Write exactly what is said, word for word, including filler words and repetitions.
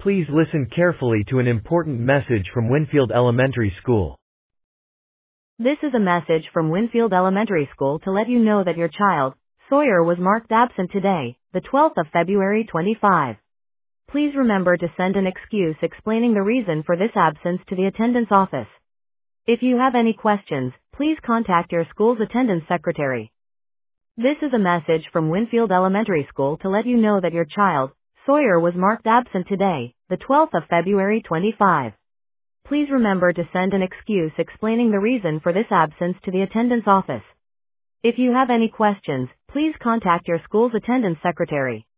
Please listen carefully to an important message from Winfield Elementary School. This is a message from Winfield Elementary School to let you know that your child, Sawyer, was marked absent today, the twelfth of February twenty-five. Please remember to send an excuse explaining the reason for this absence to the attendance office. If you have any questions, please contact your school's attendance secretary. This is a message from Winfield Elementary School to let you know that your child, Sawyer, was marked absent today, the twelfth of February twenty-five. Please remember to send an excuse explaining the reason for this absence to the attendance office. If you have any questions, please contact your school's attendance secretary.